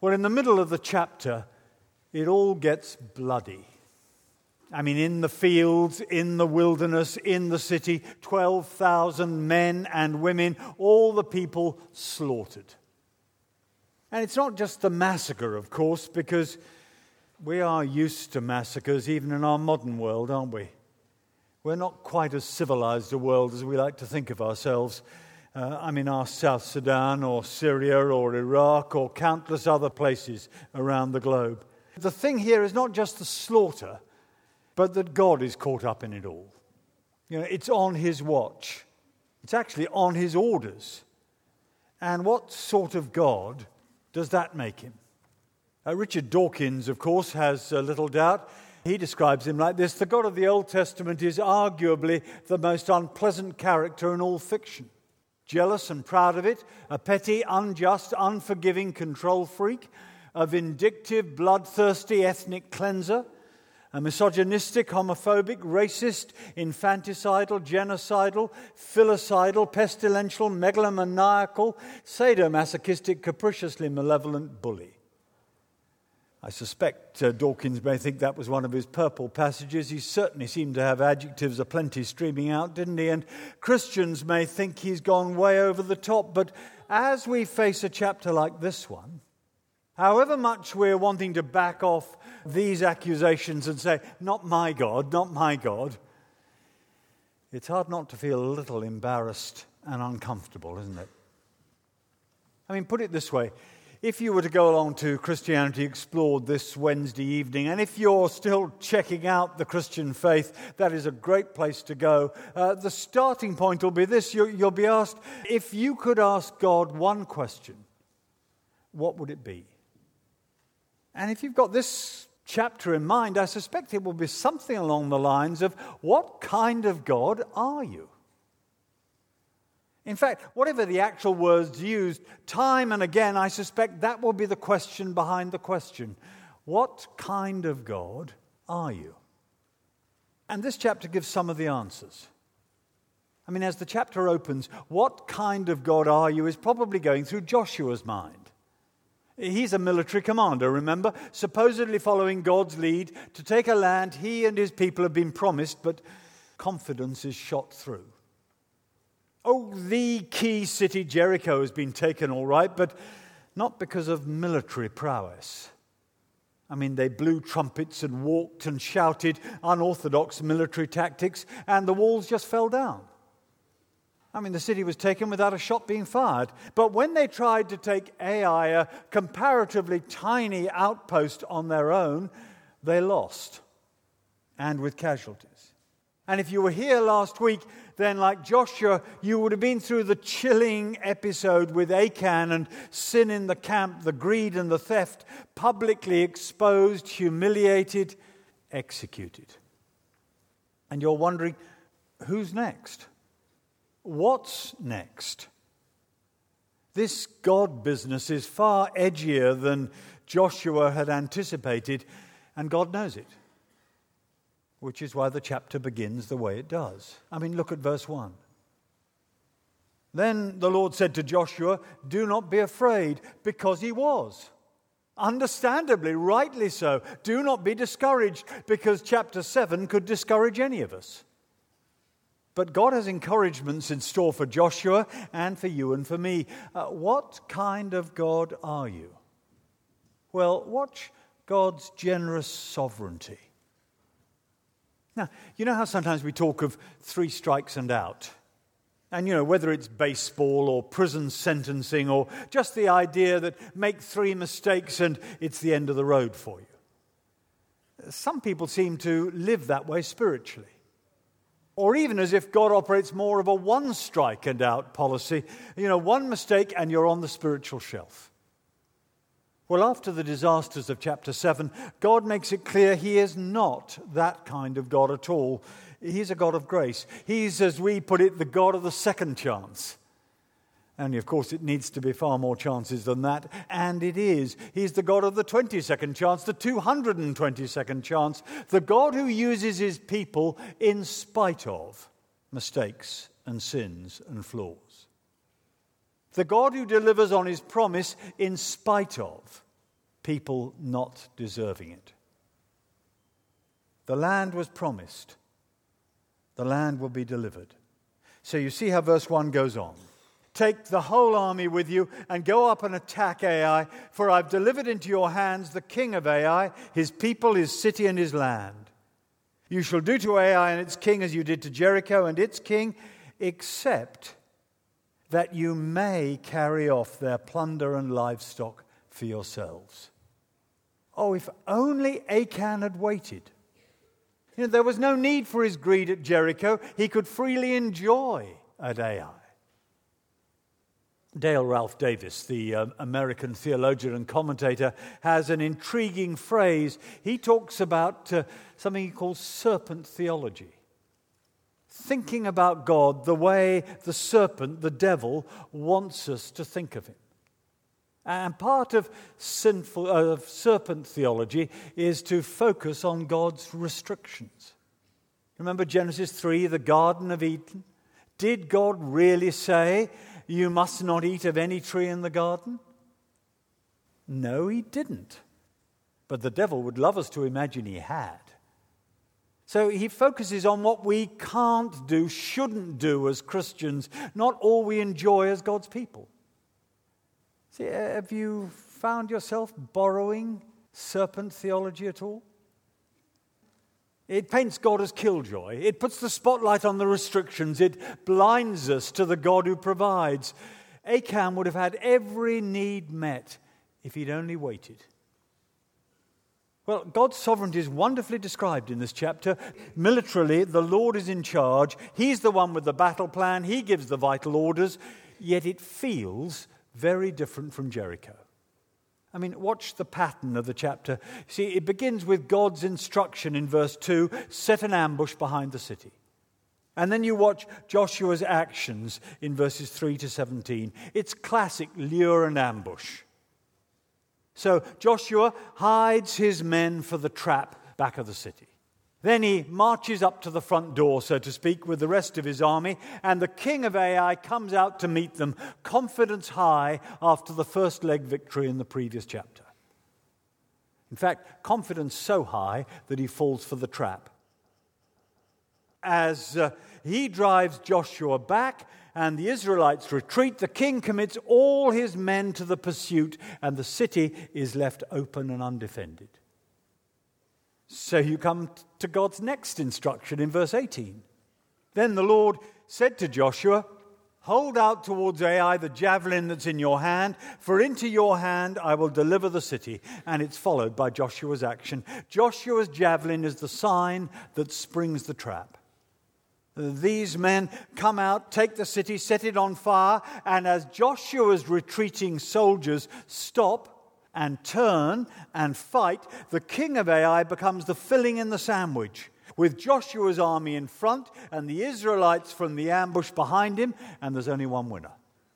Well, in the middle of the chapter, it all gets bloody. I mean, in the fields, in the wilderness, in the city, 12,000 men and women, all the people slaughtered. And it's not just the massacre, of course, because we are used to massacres even in our modern world, aren't we? We're not quite as civilized a world as we like to think of ourselves. Our South Sudan or Syria or Iraq or countless other places around the globe. The thing here is not just the slaughter, but that God is caught up in it all. It's on his watch. It's actually on his orders. And what sort of God does that make him? Richard Dawkins, of course, has little doubt. He describes him like this: the God of the Old Testament is arguably the most unpleasant character in all fiction. Jealous and proud of it, a petty, unjust, unforgiving control freak, a vindictive, bloodthirsty ethnic cleanser, a misogynistic, homophobic, racist, infanticidal, genocidal, filicidal, pestilential, megalomaniacal, sadomasochistic, capriciously malevolent bully. I suspect Dawkins may think that was one of his purple passages. He certainly seemed to have adjectives aplenty streaming out, didn't he? And Christians may think he's gone way over the top. But as we face a chapter like this one, however much we're wanting to back off these accusations and say, not my God, not my God, it's hard not to feel a little embarrassed and uncomfortable, isn't it? Put it this way. If you were to go along to Christianity Explored this Wednesday evening, and if you're still checking out the Christian faith, that is a great place to go. The starting point will be this. You'll be asked, if you could ask God one question, what would it be? And if you've got this chapter in mind, I suspect it will be something along the lines of, what kind of God are you? In fact, whatever the actual words used, time and again, I suspect that will be the question behind the question. What kind of God are you? And this chapter gives some of the answers. As the chapter opens, what kind of God are you is probably going through Joshua's mind. He's a military commander, remember, supposedly following God's lead to take a land he and his people have been promised, but confidence is shot through. Oh, the key city, Jericho, has been taken all right, but not because of military prowess. They blew trumpets and walked and shouted unorthodox military tactics, and the walls just fell down. The city was taken without a shot being fired. But when they tried to take Ai, a comparatively tiny outpost, on their own, they lost, and with casualties. And if you were here last week, then like Joshua, you would have been through the chilling episode with Achan and sin in the camp, the greed and the theft, publicly exposed, humiliated, executed. And you're wondering, who's next? What's next? This God business is far edgier than Joshua had anticipated, and God knows it. Which is why the chapter begins the way it does. Look at verse 1. Then the Lord said to Joshua, do not be afraid, because he was. Understandably, rightly so. Do not be discouraged, because chapter 7 could discourage any of us. But God has encouragements in store for Joshua and for you and for me. What kind of God are you? Well, watch God's generous sovereignty. Now, you know how sometimes we talk of 3 strikes and out? And, whether it's baseball or prison sentencing or just the idea that make 3 mistakes and it's the end of the road for you. Some people seem to live that way spiritually. Or even as if God operates more of a 1 strike and out policy. 1 mistake and you're on the spiritual shelf. Well, after the disasters of chapter 7, God makes it clear he is not that kind of God at all. He's a God of grace. He's, as we put it, the God of the second chance. Only, of course, it needs to be far more chances than that, and it is. He's the God of the 22nd chance, the 222nd chance, the God who uses his people in spite of mistakes and sins and flaws. The God who delivers on his promise in spite of people not deserving it. The land was promised. The land will be delivered. So you see how verse 1 goes on. Take the whole army with you and go up and attack Ai, for I've delivered into your hands the king of Ai, his people, his city, and his land. You shall do to Ai and its king as you did to Jericho and its king, except that you may carry off their plunder and livestock for yourselves. Oh, if only Achan had waited. There was no need for his greed at Jericho. He could freely enjoy at Ai. Dale Ralph Davis, the American theologian and commentator, has an intriguing phrase. He talks about something he calls serpent theology. Thinking about God the way the serpent, the devil, wants us to think of him. And part of serpent theology is to focus on God's restrictions. Remember Genesis 3, the Garden of Eden? Did God really say, you must not eat of any tree in the garden? No, he didn't. But the devil would love us to imagine he had. So he focuses on what we can't do, shouldn't do as Christians, not all we enjoy as God's people. See, have you found yourself borrowing serpent theology at all? It paints God as killjoy. It puts the spotlight on the restrictions. It blinds us to the God who provides. Achan would have had every need met if he'd only waited. Well, God's sovereignty is wonderfully described in this chapter. Militarily, the Lord is in charge. He's the one with the battle plan. He gives the vital orders. Yet it feels very different from Jericho. I mean, watch the pattern of the chapter. See, it begins with God's instruction in verse 2, set an ambush behind the city. And then you watch Joshua's actions in verses 3 to 17. It's classic lure and ambush. So Joshua hides his men for the trap back of the city. Then he marches up to the front door, so to speak, with the rest of his army, and the king of Ai comes out to meet them, confidence high after the first leg victory in the previous chapter. In fact, confidence so high that he falls for the trap. As he drives Joshua back and the Israelites retreat, the king commits all his men to the pursuit, and the city is left open and undefended. So you come to God's next instruction in verse 18. Then the Lord said to Joshua, hold out towards Ai the javelin that's in your hand, for into your hand I will deliver the city. And it's followed by Joshua's action. Joshua's javelin is the sign that springs the trap. These men come out, take the city, set it on fire, and as Joshua's retreating soldiers stop and turn and fight, the king of Ai becomes the filling in the sandwich, with Joshua's army in front and the Israelites from the ambush behind him, and there's only one winner.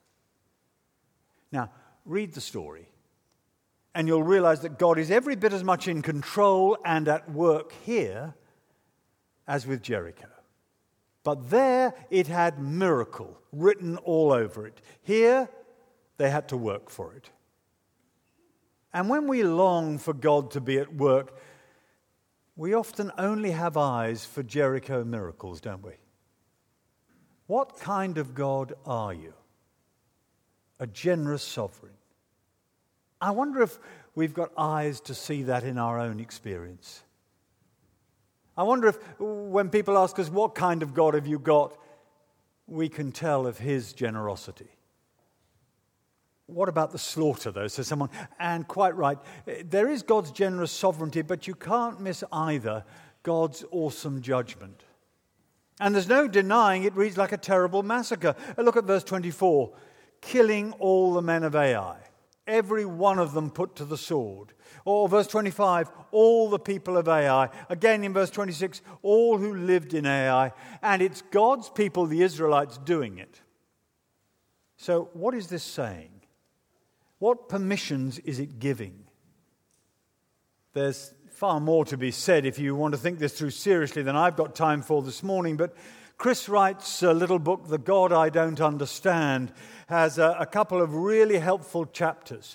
Now, read the story, and you'll realize that God is every bit as much in control and at work here as with Jericho. But there it had miracle written all over it. Here, they had to work for it. And when we long for God to be at work, we often only have eyes for Jericho miracles, don't we? What kind of God are you? A generous sovereign. I wonder if we've got eyes to see that in our own experience. I wonder if when people ask us, what kind of God have you got, we can tell of his generosity. What about the slaughter, though, says someone? And quite right. There is God's generous sovereignty, but you can't miss either God's awesome judgment. And there's no denying it reads like a terrible massacre. Look at verse 24. Killing all the men of Ai, every one of them put to the sword. Or verse 25, all the people of Ai. Again in verse 26, all who lived in Ai. And it's God's people, the Israelites, doing it. So what is this saying? What permissions is it giving? There's far more to be said if you want to think this through seriously than I've got time for this morning, but Chris Wright's little book, The God I Don't Understand, has a couple of really helpful chapters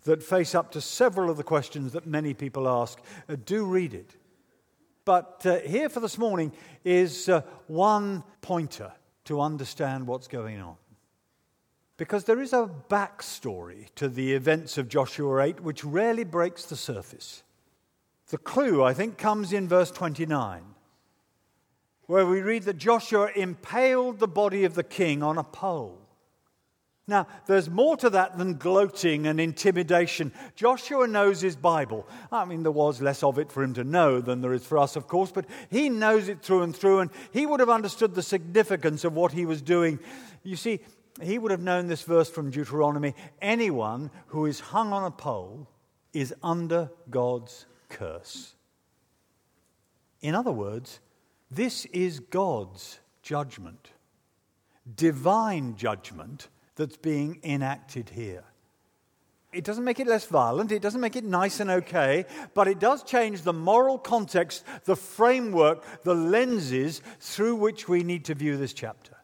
that face up to several of the questions that many people ask. Do read it. But here for this morning is one pointer to understand what's going on. Because there is a backstory to the events of Joshua 8 which rarely breaks the surface. The clue, I think, comes in verse 29, where we read that Joshua impaled the body of the king on a pole. Now, there's more to that than gloating and intimidation. Joshua knows his Bible. I mean, there was less of it for him to know than there is for us, of course, but he knows it through and through, and he would have understood the significance of what he was doing. You see, he would have known this verse from Deuteronomy. Anyone who is hung on a pole is under God's curse. In other words, this is God's judgment, divine judgment that's being enacted here. It doesn't make it less violent, it doesn't make it nice and okay, but it does change the moral context, the framework, the lenses through which we need to view this chapter.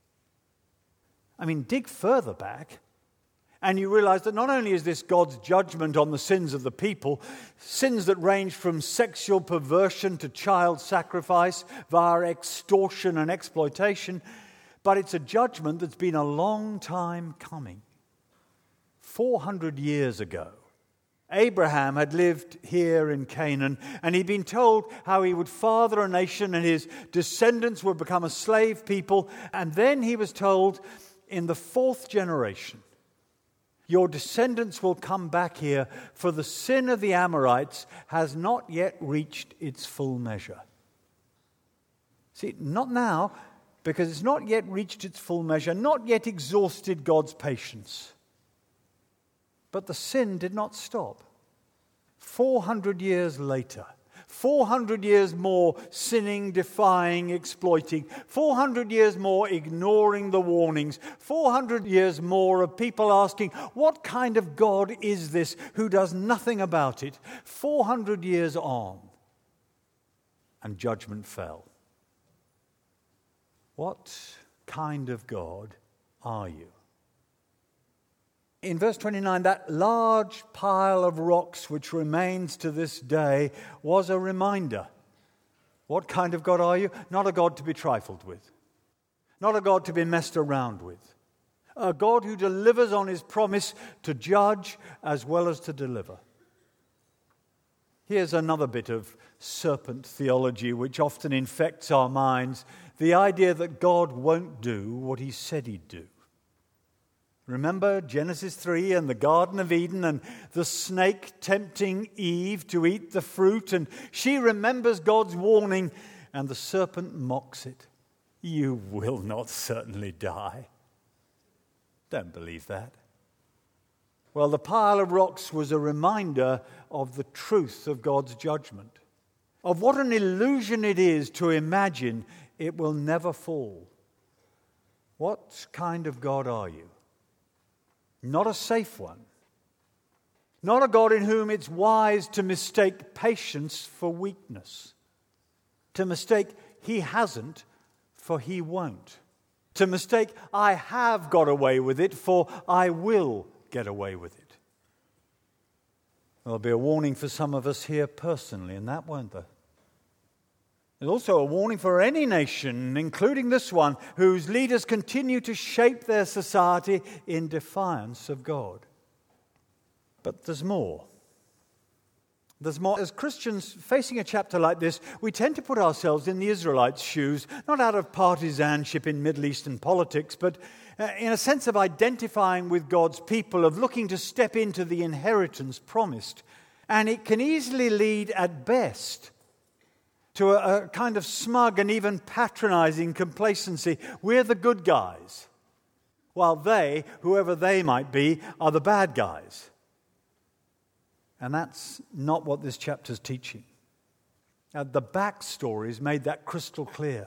I mean, dig further back, and you realize that not only is this God's judgment on the sins of the people, sins that range from sexual perversion to child sacrifice via extortion and exploitation, but it's a judgment that's been a long time coming. 400 years ago, Abraham had lived here in Canaan, and he'd been told how he would father a nation and his descendants would become a slave people. And then he was told, in the 4th generation, your descendants will come back here, for the sin of the Amorites has not yet reached its full measure. See, not now, because it's not yet reached its full measure, not yet exhausted God's patience. But the sin did not stop. 400 years later, 400 years more sinning, defying, exploiting, 400 years more ignoring the warnings, 400 years more of people asking, what kind of God is this who does nothing about it? 400 years on, and judgment fell. What kind of God are you? In verse 29, that large pile of rocks which remains to this day was a reminder. What kind of God are you? Not a God to be trifled with. Not a God to be messed around with. A God who delivers on his promise to judge as well as to deliver. Here's another bit of serpent theology which often infects our minds. The idea that God won't do what he said he'd do. Remember Genesis 3 and the Garden of Eden and the snake tempting Eve to eat the fruit, and she remembers God's warning and the serpent mocks it. You will not certainly die. Don't believe that. Well, the pile of rocks was a reminder of the truth of God's judgment, of what an illusion it is to imagine it will never fall. What kind of God are you? Not a safe one. Not a God in whom it's wise to mistake patience for weakness. To mistake he hasn't for he won't. To mistake I have got away with it for I will get away with it. There'll be a warning for some of us here personally in that, won't there? There's also a warning for any nation, including this one, whose leaders continue to shape their society in defiance of God. But there's more. There's more. As Christians facing a chapter like this, we tend to put ourselves in the Israelites' shoes, not out of partisanship in Middle Eastern politics, but in a sense of identifying with God's people, of looking to step into the inheritance promised. And it can easily lead, at best, to a kind of smug and even patronizing complacency. We're the good guys, while they, whoever they might be, are the bad guys. And that's not what this chapter's teaching. The backstory's made that crystal clear.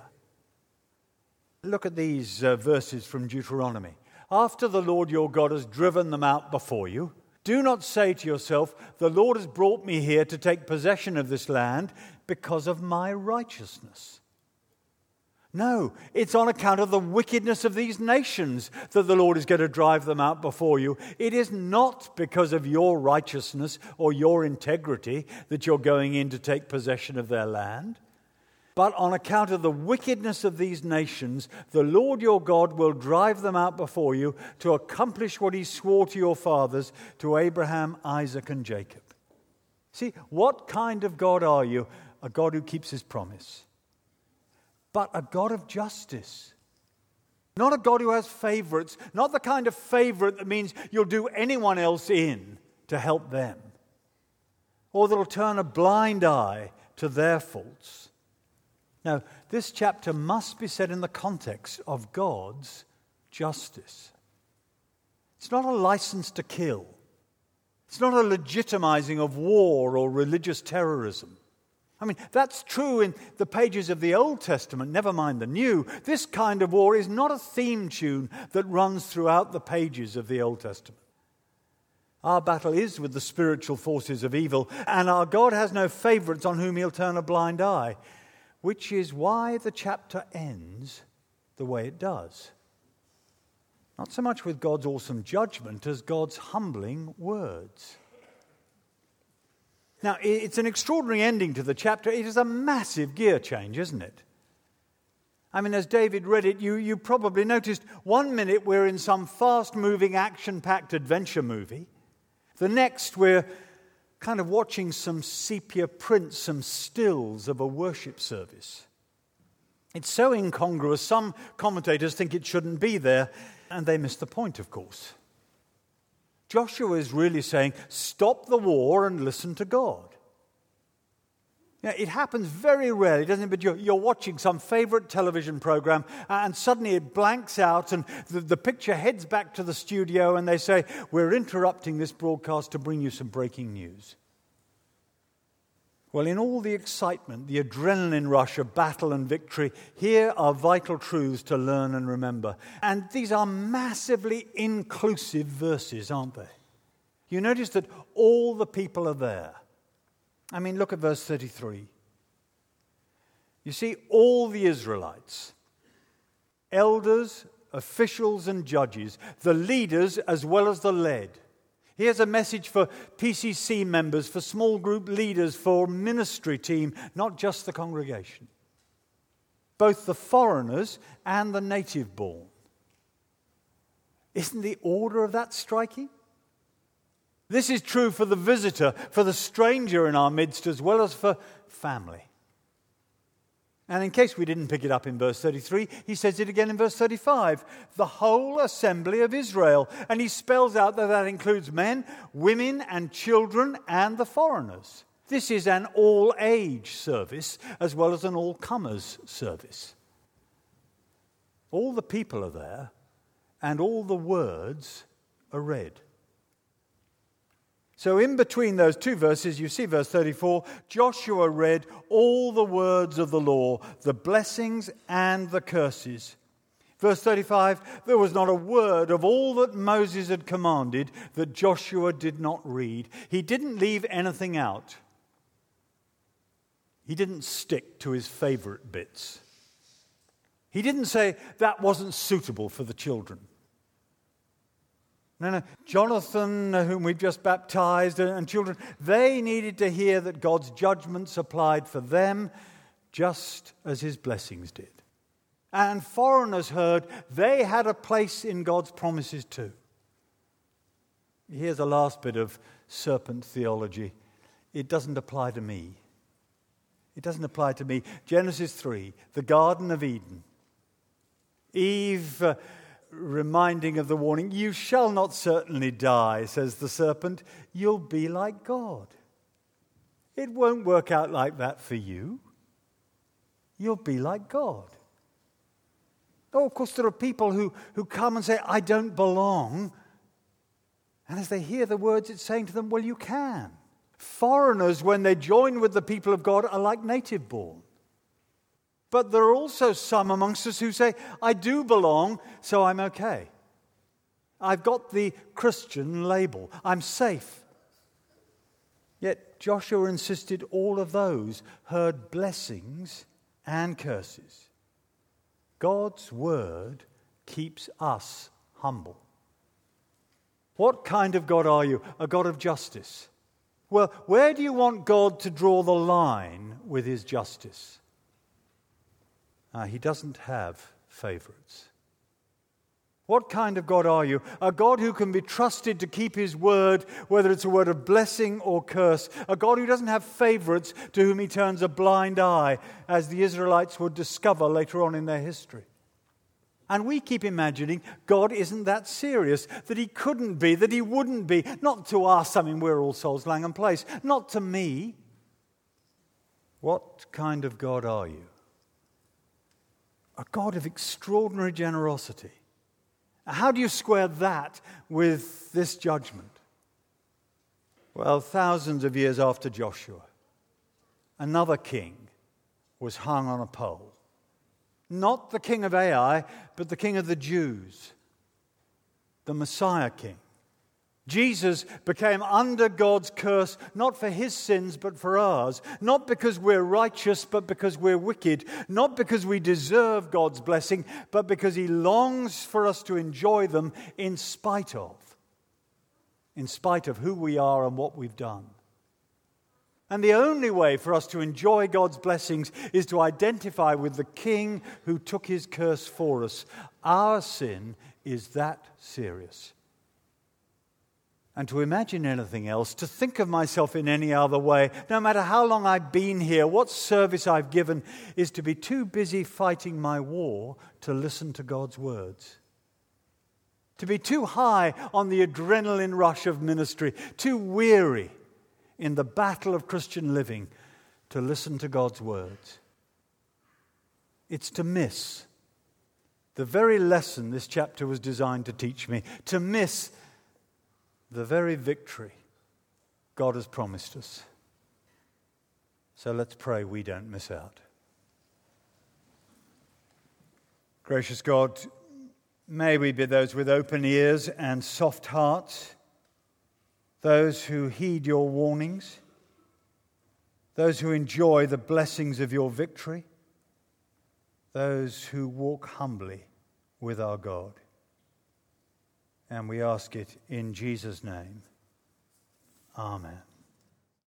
Look at these verses from Deuteronomy. After the Lord your God has driven them out before you, do not say to yourself, the Lord has brought me here to take possession of this land because of my righteousness. No, it's on account of the wickedness of these nations that the Lord is going to drive them out before you. It is not because of your righteousness or your integrity that you're going in to take possession of their land. But on account of the wickedness of these nations, the Lord your God will drive them out before you to accomplish what he swore to your fathers, to Abraham, Isaac, and Jacob. See, what kind of God are you? A God who keeps his promise. But a God of justice. Not a God who has favorites. Not the kind of favorite that means you'll do anyone else in to help them. Or that'll turn a blind eye to their faults. Now, this chapter must be said in the context of God's justice. It's not a license to kill. It's not a legitimizing of war or religious terrorism. I mean, that's true in the pages of the Old Testament, never mind the New. This kind of war is not a theme tune that runs throughout the pages of the Old Testament. Our battle is with the spiritual forces of evil, and our God has no favorites on whom he'll turn a blind eye, which is why the chapter ends the way it does. Not so much with God's awesome judgment as God's humbling words. Now, it's an extraordinary ending to the chapter. It is a massive gear change, isn't it? I mean, as David read it, you probably noticed 1 minute we're in some fast-moving, action-packed adventure movie. The next we're kind of watching some sepia prints, some stills of a worship service. It's so incongruous, some commentators think it shouldn't be there, and they miss the point, of course. Joshua is really saying, stop the war and listen to God. Yeah, it happens very rarely, doesn't it? But you're watching some favorite television program and suddenly it blanks out and the picture heads back to the studio and they say, we're interrupting this broadcast to bring you some breaking news. Well, in all the excitement, the adrenaline rush of battle and victory, here are vital truths to learn and remember. And these are massively inclusive verses, aren't they? You notice that all the people are there. I mean, look at verse 33. You see, all the Israelites, elders, officials, and judges, the leaders as well as the led. Here's a message for PCC members, for small group leaders, for ministry team, not just the congregation. Both the foreigners and the native born. Isn't the order of that striking? This is true for the visitor, for the stranger in our midst, as well as for family. And in case we didn't pick it up in verse 33, he says it again in verse 35. The whole assembly of Israel. And he spells out that includes men, women, and children, and the foreigners. This is an all-age service as well as an all-comers service. All the people are there, and all the words are read. So in between those two verses, you see verse 34, Joshua read all the words of the law, the blessings and the curses. Verse 35, there was not a word of all that Moses had commanded that Joshua did not read. He didn't leave anything out. He didn't stick to his favorite bits. He didn't say that wasn't suitable for the children. No. Jonathan, whom we've just baptized, and children, they needed to hear that God's judgments applied for them just as his blessings did. And foreigners heard they had a place in God's promises too. Here's the last bit of serpent theology. It doesn't apply to me. It doesn't apply to me. Genesis 3, the Garden of Eden. Eve... reminding of the warning, you shall not certainly die, says the serpent. You'll be like God. It won't work out like that for you. You'll be like God. Oh, of course, there are people who come and say, I don't belong. And as they hear the words, it's saying to them, well, you can. Foreigners, when they join with the people of God, are like native born. But there are also some amongst us who say, I do belong, so I'm okay. I've got the Christian label. I'm safe. Yet Joshua insisted all of those heard blessings and curses. God's word keeps us humble. What kind of God are you? A God of justice? Well, where do you want God to draw the line with his justice? He doesn't have favorites. What kind of God are you? A God who can be trusted to keep his word, whether it's a word of blessing or curse. A God who doesn't have favorites to whom he turns a blind eye, as the Israelites would discover later on in their history. And we keep imagining God isn't that serious, that he couldn't be, that he wouldn't be. Not to us, I mean, we're all souls, Langham Place. Not to me. What kind of God are you? A God of extraordinary generosity. How do you square that with this judgment? Well, thousands of years after Joshua, another king was hung on a pole. Not the king of Ai, but the king of the Jews, the Messiah king. Jesus became under God's curse, not for his sins, but for ours. Not because we're righteous, but because we're wicked. Not because we deserve God's blessing, but because he longs for us to enjoy them in spite of who we are and what we've done. And the only way for us to enjoy God's blessings is to identify with the King who took his curse for us. Our sin is that serious. And to imagine anything else, to think of myself in any other way, no matter how long I've been here, what service I've given, is to be too busy fighting my war to listen to God's words. To be too high on the adrenaline rush of ministry, too weary in the battle of Christian living to listen to God's words. It's to miss the very lesson this chapter was designed to teach me, to miss the very victory God has promised us. So let's pray we don't miss out. Gracious God, may we be those with open ears and soft hearts, those who heed your warnings, those who enjoy the blessings of your victory, those who walk humbly with our God. And we ask it in Jesus' name. Amen.